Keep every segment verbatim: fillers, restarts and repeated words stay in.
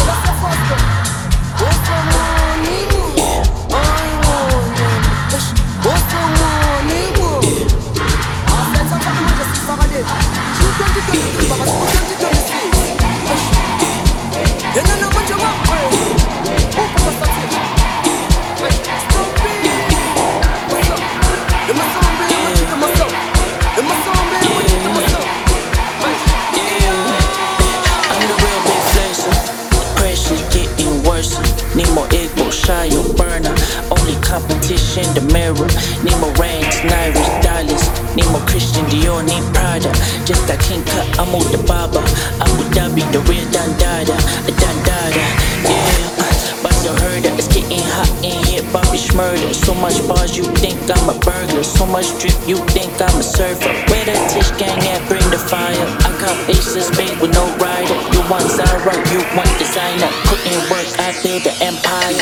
Competition, the mirror. Need more rings, Irish dollars. Need more Christian Dior, need Prada. Just a king cut, I'm with the Baba. Abu Dhabi, the real Dandada. A Dandada, yeah. But you heard it, it's getting hot in here. Bobby Schmurder. So much bars, you think I'm a burglar. So much drip, you think I'm a surfer. Where the Tish gang at? Bring the fire. I cop aces, babe, with no rider. You want Zara, you want designer. Put in work, I build the empire.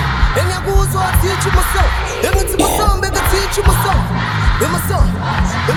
Teach you myself.